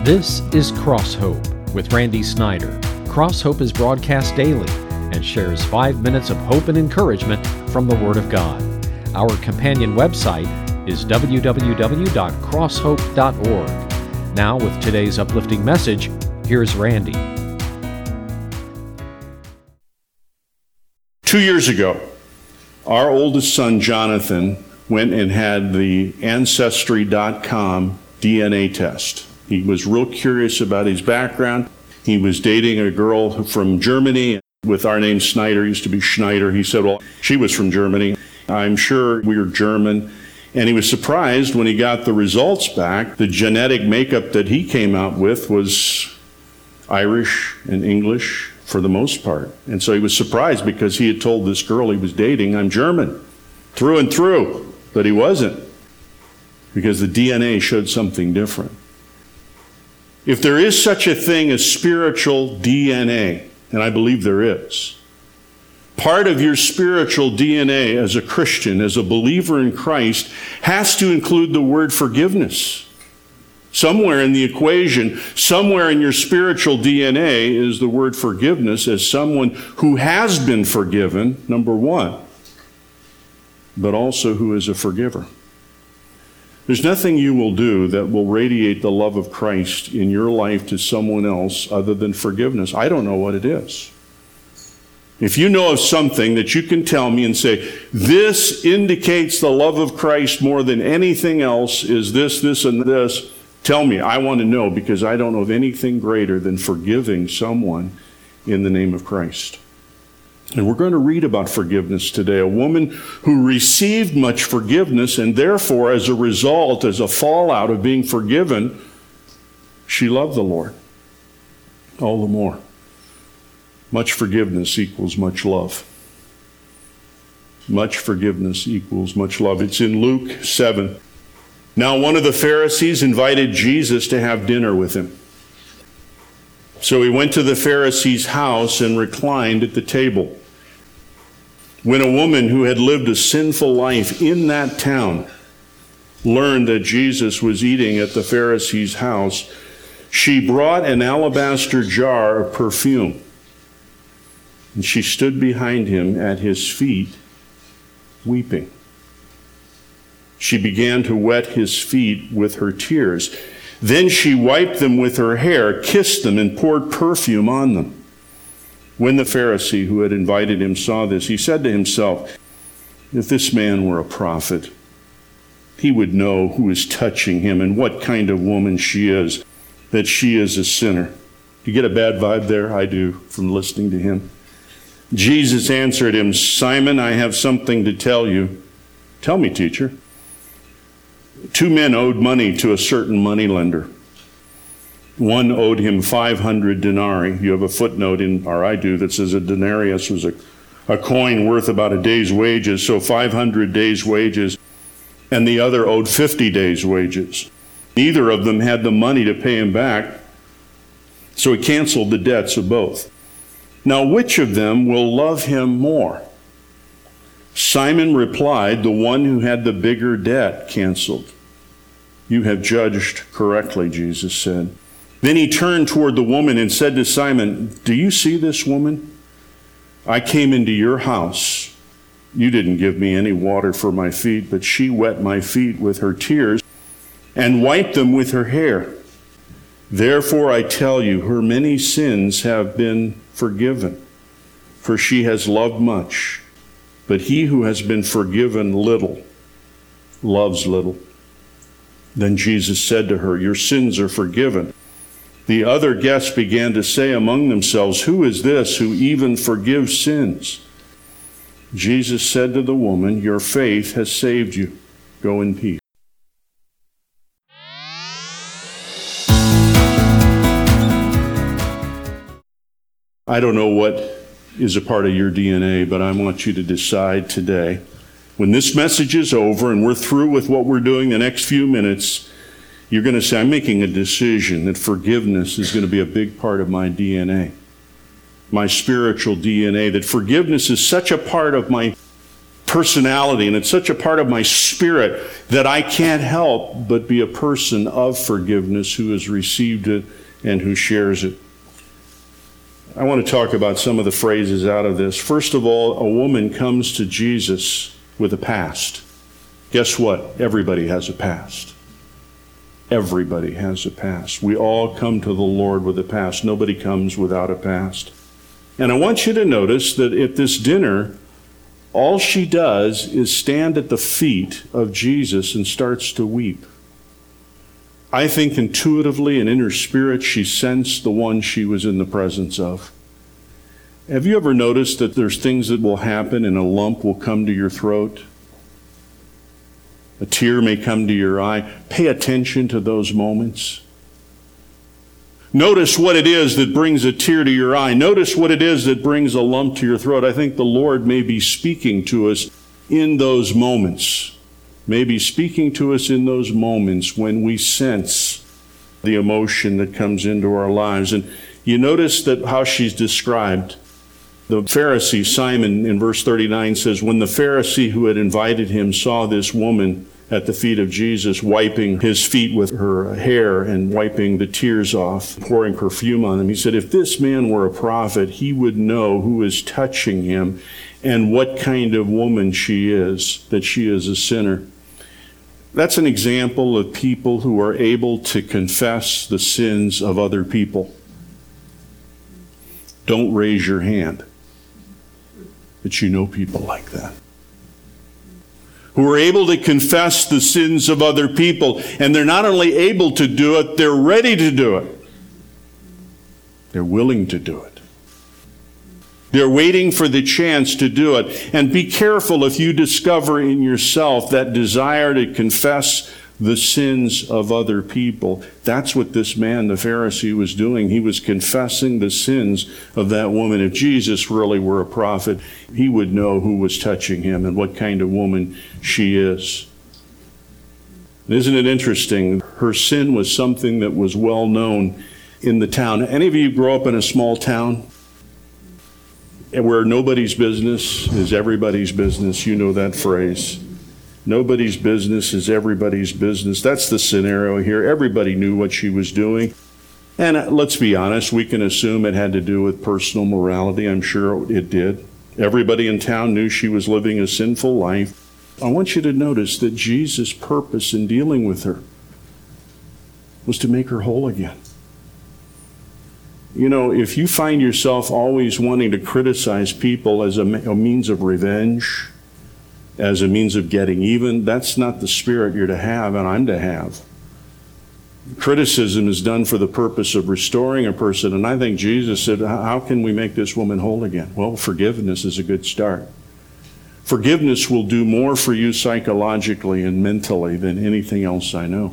This is Cross Hope with Randy Snyder. Cross Hope is broadcast daily and shares 5 minutes of hope and encouragement from the Word of God. Our companion website is www.crosshope.org. Now, with today's uplifting message, here's Randy. 2 years ago, our oldest son, Jonathan, went and had the Ancestry.com DNA test. He was real curious about his background. He was dating a girl from Germany with our name Snyder, used to be Schneider. He said, well, she was from Germany. I'm sure we were German. And he was surprised when he got the results back. The genetic makeup that he came out with was Irish and English for the most part. And so he was surprised because he had told this girl he was dating, I'm German, through and through. But he wasn't, because the DNA showed something different. If there is such a thing as spiritual DNA, and I believe there is, part of your spiritual DNA as a Christian, as a believer in Christ, has to include the word forgiveness. Somewhere in the equation, somewhere in your spiritual DNA is the word forgiveness as someone who has been forgiven, number one, but also who is a forgiver. There's nothing you will do that will radiate the love of Christ in your life to someone else other than forgiveness. I don't know what it is. If you know of something that you can tell me and say, this indicates the love of Christ more than anything else, is this, this, and this, tell me. I want to know, because I don't know of anything greater than forgiving someone in the name of Christ. And we're going to read about forgiveness today. A woman who received much forgiveness, and therefore, as a result, as a fallout of being forgiven, she loved the Lord all the more. Much forgiveness equals much love. Much forgiveness equals much love. It's in Luke 7. Now, one of the Pharisees invited Jesus to have dinner with him. So he went to the Pharisee's house and reclined at the table. When a woman who had lived a sinful life in that town learned that Jesus was eating at the Pharisee's house, she brought an alabaster jar of perfume, and she stood behind him at his feet, weeping. She began to wet his feet with her tears. Then she wiped them with her hair, kissed them, and poured perfume on them. When the Pharisee who had invited him saw this, he said to himself, if this man were a prophet, he would know who is touching him and what kind of woman she is, that she is a sinner. You get a bad vibe there? I do, from listening to him. Jesus answered him, Simon, I have something to tell you. Tell me, teacher. 2 men owed money to a certain moneylender. One owed him 500 denarii. You have a footnote or I do, that says a denarius was a coin worth about a day's wages, so 500 days' wages, and the other owed 50 days' wages. Neither of them had the money to pay him back, so he canceled the debts of both. Now, which of them will love him more? Simon replied, the one who had the bigger debt canceled. You have judged correctly, Jesus said. Then he turned toward the woman and said to Simon, do you see this woman? I came into your house. You didn't give me any water for my feet, but she wet my feet with her tears and wiped them with her hair. Therefore I tell you, her many sins have been forgiven, for she has loved much. But he who has been forgiven little loves little. Then Jesus said to her, your sins are forgiven. The other guests began to say among themselves, who is this who even forgives sins? Jesus said to the woman, your faith has saved you. Go in peace. I don't know what is a part of your DNA, but I want you to decide today, when this message is over and we're through with what we're doing the next few minutes, you're going to say, I'm making a decision that forgiveness is going to be a big part of my DNA, my spiritual DNA, that forgiveness is such a part of my personality, and it's such a part of my spirit that I can't help but be a person of forgiveness who has received it and who shares it. I want to talk about some of the phrases out of this. First of all, a woman comes to Jesus with a past. Guess what? Everybody has a past. Everybody has a past. We all come to the Lord with a past. Nobody comes without a past. And I want you to notice that at this dinner, all she does is stand at the feet of Jesus and starts to weep. I think intuitively and in her spirit, she sensed the one she was in the presence of. Have you ever noticed that there's things that will happen and a lump will come to your throat? A tear may come to your eye. Pay attention to those moments. Notice what it is that brings a tear to your eye. Notice what it is that brings a lump to your throat. I think the Lord may be speaking to us in those moments. May be speaking to us in those moments when we sense the emotion that comes into our lives. And you notice that how she's described. The Pharisee, Simon, in verse 39 says, when the Pharisee who had invited him saw this woman at the feet of Jesus, wiping his feet with her hair and wiping the tears off, pouring perfume on them, he said, if this man were a prophet, he would know who is touching him and what kind of woman she is, that she is a sinner. That's an example of people who are able to confess the sins of other people. Don't raise your hand, but you know people like that, who are able to confess the sins of other people. And they're not only able to do it, they're ready to do it. They're willing to do it. They're waiting for the chance to do it. And be careful if you discover in yourself that desire to confess the sins of other people. That's what this man, the Pharisee, was doing. He was confessing the sins of that woman. If Jesus really were a prophet, he would know who was touching him and what kind of woman she is. Isn't it interesting? Her sin was something that was well known in the town. Any of you grow up in a small town where nobody's business is everybody's business? You know that phrase. Nobody's business is everybody's business. That's the scenario here. Everybody knew what she was doing. And let's be honest, we can assume it had to do with personal morality. I'm sure it did. Everybody in town knew she was living a sinful life. I want you to notice that Jesus' purpose in dealing with her was to make her whole again. You know, if you find yourself always wanting to criticize people as a means of revenge, as a means of getting even, that's not the spirit you're to have and I'm to have. Criticism is done for the purpose of restoring a person, and I think Jesus said, how can we make this woman whole again? Well, forgiveness is a good start. Forgiveness will do more for you psychologically and mentally than anything else I know.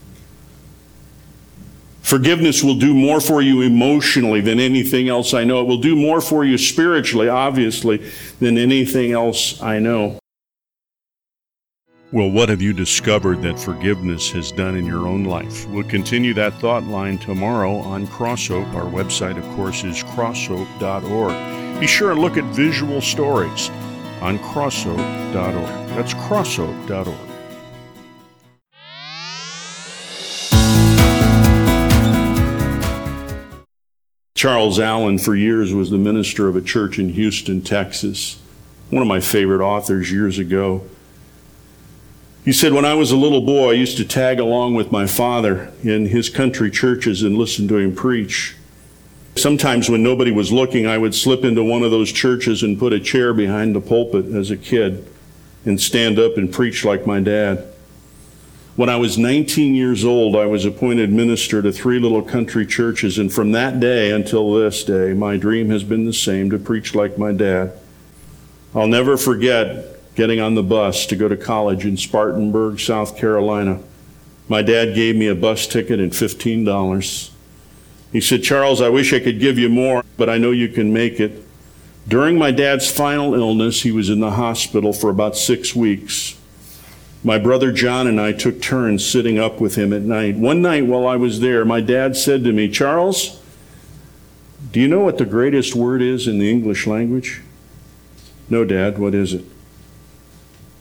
Forgiveness will do more for you emotionally than anything else I know. It will do more for you spiritually, obviously, than anything else I know. Well, what have you discovered that forgiveness has done in your own life? We'll continue that thought line tomorrow on Crosshope. Our website, of course, is crosshope.org. Be sure and look at visual stories on crosshope.org. That's crosshope.org. Charles Allen, for years, was the minister of a church in Houston, Texas. One of my favorite authors years ago. He said, when I was a little boy, I used to tag along with my father in his country churches and listen to him preach. Sometimes when nobody was looking, I would slip into one of those churches and put a chair behind the pulpit as a kid and stand up and preach like my dad. When I was 19 years old, I was appointed minister to 3 little country churches, and from that day until this day, my dream has been the same, to preach like my dad. I'll never forget getting on the bus to go to college in Spartanburg, South Carolina. My dad gave me a bus ticket and $15. He said, Charles, I wish I could give you more, but I know you can make it. During my dad's final illness, he was in the hospital for about 6 weeks. My brother John and I took turns sitting up with him at night. One night while I was there, my dad said to me, Charles, do you know what the greatest word is in the English language? No, Dad, what is it?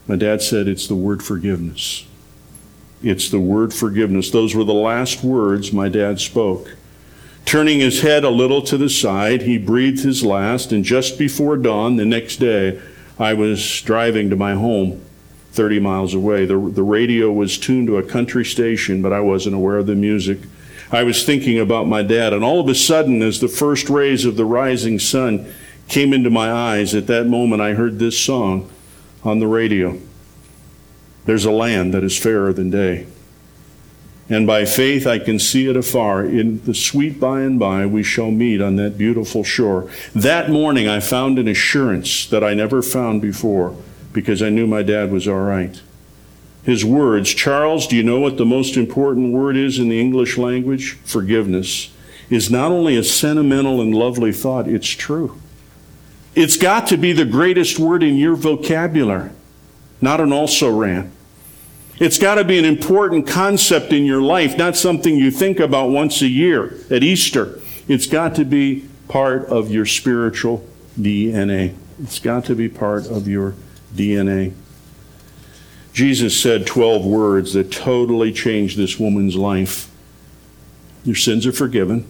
My dad said, it's the word forgiveness. It's the word forgiveness. Those were the last words my dad spoke. Turning his head a little to the side, he breathed his last, and just before dawn the next day, I was driving to my home 30 miles away. The radio was tuned to a country station, but I wasn't aware of the music. I was thinking about my dad, and all of a sudden, as the first rays of the rising sun came into my eyes, at that moment I heard this song on the radio. There's a land that is fairer than day. And by faith I can see it afar. In the sweet by and by we shall meet on that beautiful shore. That morning I found an assurance that I never found before, because I knew my dad was all right. His words, Charles, do you know what the most important word is in the English language? Forgiveness. Is not only a sentimental and lovely thought, it's true. It's got to be the greatest word in your vocabulary, not an also-ran. It's got to be an important concept in your life, not something you think about once a year at Easter. It's got to be part of your spiritual DNA. It's got to be part of your DNA. Jesus said 12 words that totally changed this woman's life. Your sins are forgiven.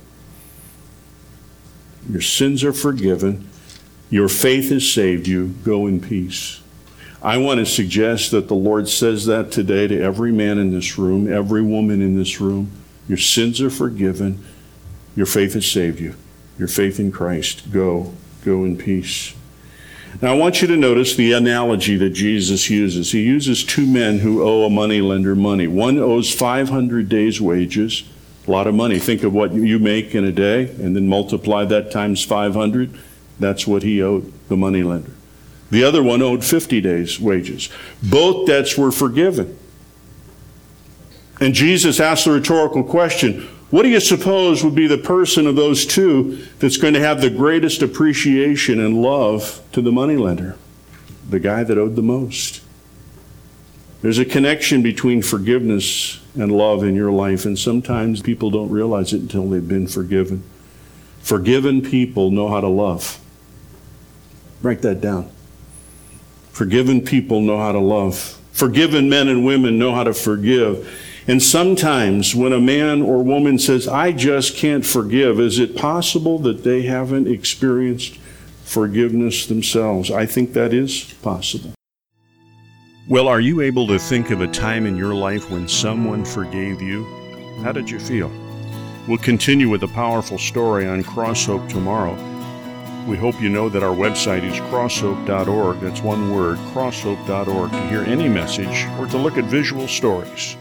Your sins are forgiven. Your faith has saved you. Go in peace. I want to suggest that the Lord says that today to every man in this room, every woman in this room. Your sins are forgiven. Your faith has saved you. Your faith in Christ. Go in peace. Now I want you to notice the analogy that Jesus uses. He uses two men who owe a moneylender money. One owes 500 days' wages, a lot of money. Think of what you make in a day and then multiply that times 500. That's what he owed the moneylender. The other one owed 50 days' wages. Both debts were forgiven. And Jesus asked the rhetorical question, what do you suppose would be the person of those two that's going to have the greatest appreciation and love to the moneylender? The guy that owed the most. There's a connection between forgiveness and love in your life, and sometimes people don't realize it until they've been forgiven. Forgiven people know how to love. Write that down. Forgiven people know how to love. Forgiven men and women know how to forgive. And sometimes when a man or woman says, I just can't forgive, is it possible that they haven't experienced forgiveness themselves? I think that is possible. Well, are you able to think of a time in your life when someone forgave you? How did you feel? We'll continue with a powerful story on Cross Hope tomorrow. We hope you know that our website is crosshope.org. That's one word, crosshope.org, to hear any message or to look at visual stories.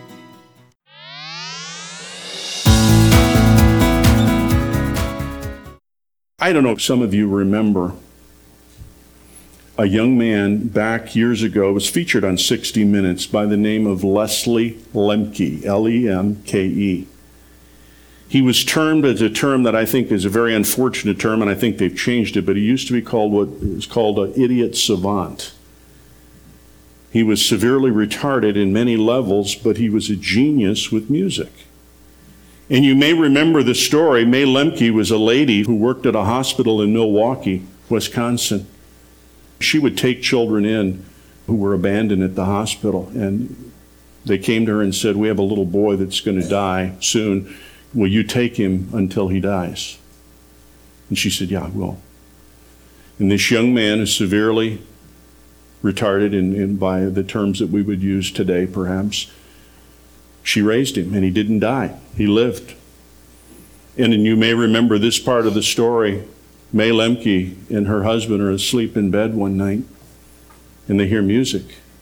I don't know if some of you remember a young man back years ago was featured on 60 Minutes by the name of Leslie Lemke, L-E-M-K-E. He was termed as a term that I think is a very unfortunate term, and I think they've changed it, but he used to be called what is called an idiot savant. He was severely retarded in many levels, but he was a genius with music. And you may remember the story. May Lemke was a lady who worked at a hospital in Milwaukee, Wisconsin. She would take children in who were abandoned at the hospital, and they came to her and said, we have a little boy that's going to die soon. Will you take him until he dies? And she said, yeah, I will. And this young man is severely retarded in by the terms that we would use today, perhaps. She raised him, and he didn't die. He lived. And you may remember this part of the story. May Lemke and her husband are asleep in bed one night, and they hear music.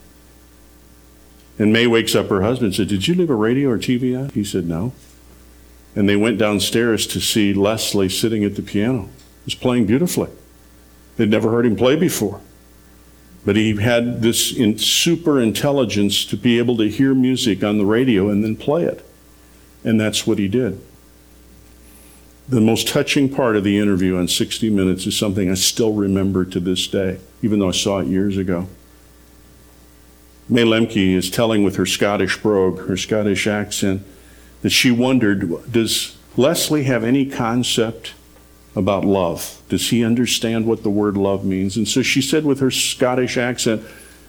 And May wakes up her husband and said, did you leave a radio or TV on? He said, no. And they went downstairs to see Leslie sitting at the piano. He was playing beautifully. They'd never heard him play before. But he had this super intelligence to be able to hear music on the radio and then play it. And that's what he did. The most touching part of the interview on 60 Minutes is something I still remember to this day, even though I saw it years ago. May Lemke is telling with her Scottish brogue, her Scottish accent, that she wondered, does Leslie have any concept about love? Does he understand what the word love means? And so she said with her Scottish accent,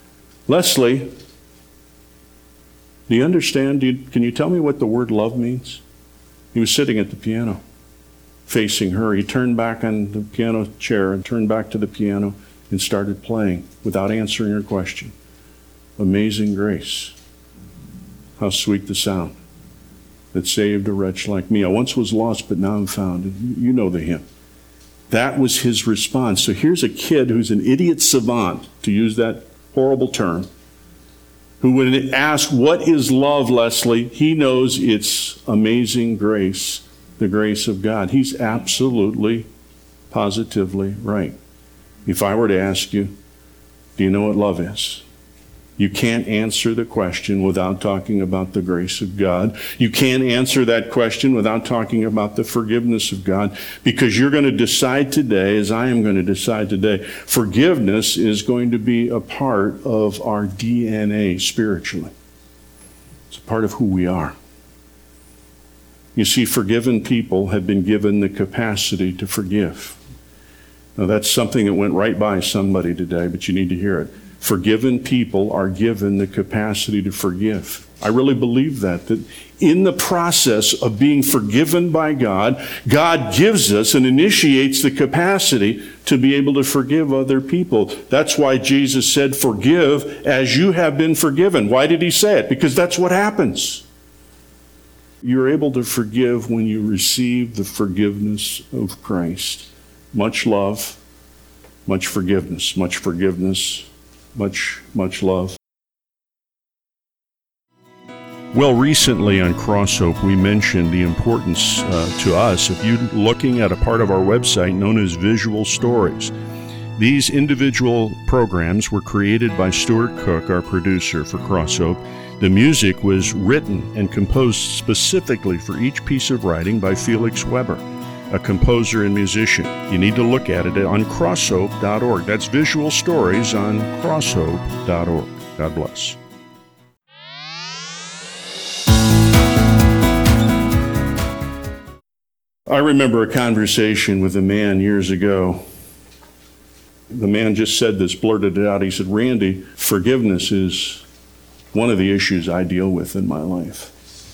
Leslie, do you understand? Can you tell me what the word love means? He was sitting at the piano, facing her. He turned back on the piano chair and turned back to the piano and started playing without answering her question. Amazing grace. How sweet the sound that saved a wretch like me. I once was lost, but now I'm found. You know the hymn. That was his response. So here's a kid who's an idiot savant, to use that horrible term, who when asked, what is love, Leslie? He knows it's amazing grace, the grace of God. He's absolutely, positively right. If I were to ask you, do you know what love is? You can't answer the question without talking about the grace of God. You can't answer that question without talking about the forgiveness of God, because you're going to decide today, as I am going to decide today, forgiveness is going to be a part of our DNA spiritually. It's a part of who we are. You see, forgiven people have been given the capacity to forgive. Now, that's something that went right by somebody today, but you need to hear it. Forgiven people are given the capacity to forgive. I really believe that in the process of being forgiven by God, God gives us and initiates the capacity to be able to forgive other people. That's why Jesus said, forgive as you have been forgiven. Why did he say it? Because that's what happens. You're able to forgive when you receive the forgiveness of Christ. Much love, much forgiveness, much forgiveness, much love. Well, recently on Cross Hope, we mentioned the importance to us of you looking at a part of our website known as Visual Stories. These individual programs were created by Stuart Cook, our producer for Cross Hope. The music was written and composed specifically for each piece of writing by Felix Weber, a composer and musician. You need to look at it on crosshope.org. That's Visual Stories on crosshope.org. God bless. I remember a conversation with a man years ago. The man just said this, blurted it out. He said, Randy, forgiveness is one of the issues I deal with in my life.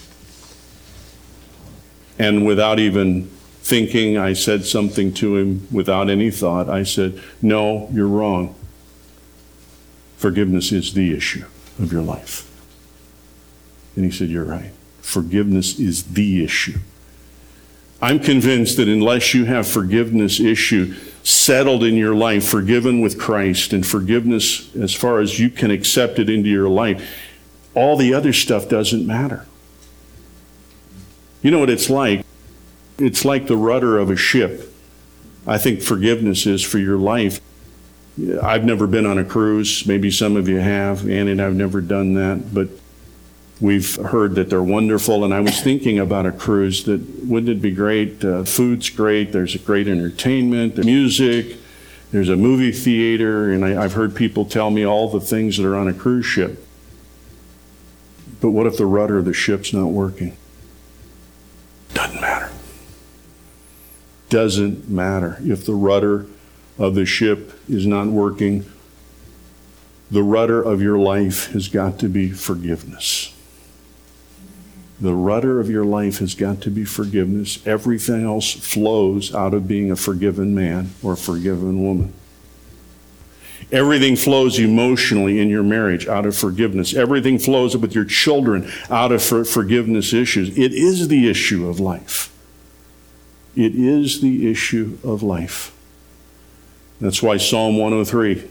And without even thinking, I said something to him without any thought. I said, no, you're wrong. Forgiveness is the issue of your life. And he said, you're right. Forgiveness is the issue. I'm convinced that unless you have forgiveness issue settled in your life, forgiven with Christ, and forgiveness as far as you can accept it into your life, all the other stuff doesn't matter. You know what it's like? It's like the rudder of a ship. I think forgiveness is for your life. I've never been on a cruise. Maybe some of you have. Annie and I have never done that, but we've heard that they're wonderful. And I was thinking about a cruise, that wouldn't it be great? Food's great. There's a great entertainment, the music. There's a movie theater. And I've heard people tell me all the things that are on a cruise ship. But what if the rudder of the ship's not working? Doesn't matter. Doesn't matter. If the rudder of the ship is not working, the rudder of your life has got to be forgiveness. The rudder of your life has got to be forgiveness. Everything else flows out of being a forgiven man or a forgiven woman. Everything flows emotionally in your marriage out of forgiveness. Everything flows with your children out of forgiveness issues. It is the issue of life. It is the issue of life. That's why Psalm 103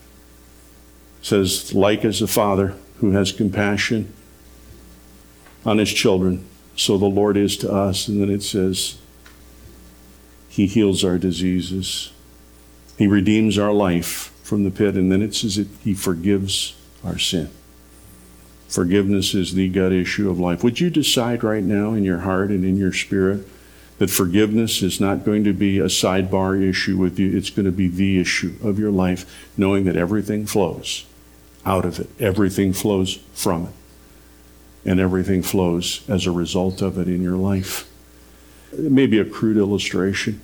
says, like as a father who has compassion on his children, so the Lord is to us. And then it says, he heals our diseases. He redeems our life from the pit. And then it says that he forgives our sin. Forgiveness is the gut issue of life. Would you decide right now in your heart and in your spirit that forgiveness is not going to be a sidebar issue with you? It's going to be the issue of your life, knowing that everything flows out of it. Everything flows from it. And everything flows as a result of it in your life. It may be a crude illustration,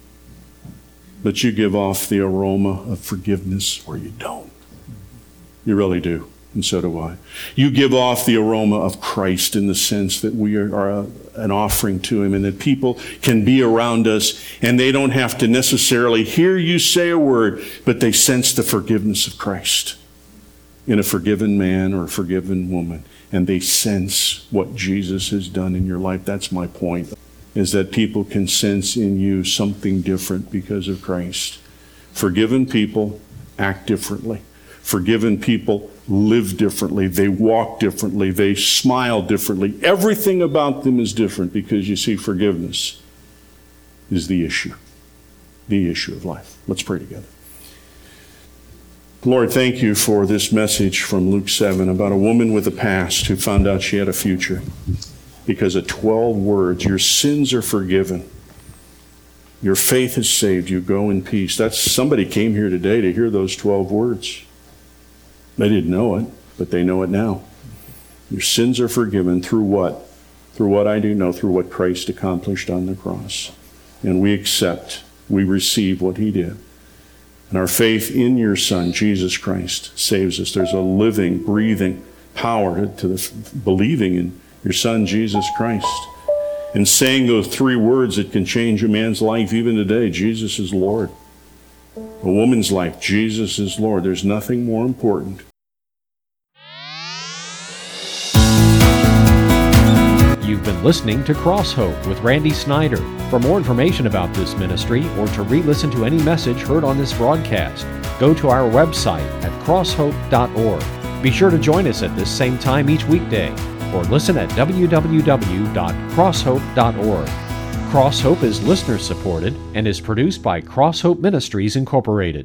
but you give off the aroma of forgiveness or you don't. You really do. and so do I. You give off the aroma of Christ in the sense that we are an offering to him, and that people can be around us and they don't have to necessarily hear you say a word, but they sense the forgiveness of Christ in a forgiven man or a forgiven woman, and they sense what Jesus has done in your life. That's my point, is that people can sense in you something different because of Christ. Forgiven people act differently. Forgiven people live differently. They walk differently. They smile differently. Everything about them is different because, you see, forgiveness is the issue of life. Let's pray together. Lord, thank you for this message from Luke 7 about a woman with a past who found out she had a future because of 12 words. Your sins are forgiven. Your faith has saved you. Go in peace. Somebody came here today to hear those 12 words. They didn't know it, but they know it now. Your sins are forgiven through what? Through what I do know, through what Christ accomplished on the cross. And we accept, we receive what he did. And our faith in your Son, Jesus Christ, saves us. There's a living, breathing power to the believing in your Son, Jesus Christ. And saying those 3 words that can change a man's life even today: Jesus is Lord. A woman's life, Jesus is Lord. There's nothing more important. You've been listening to Cross Hope with Randy Snyder. For more information about this ministry or to re-listen to any message heard on this broadcast, go to our website at crosshope.org. Be sure to join us at this same time each weekday, or listen at www.crosshope.org. Cross Hope is listener supported and is produced by Cross Hope Ministries Incorporated.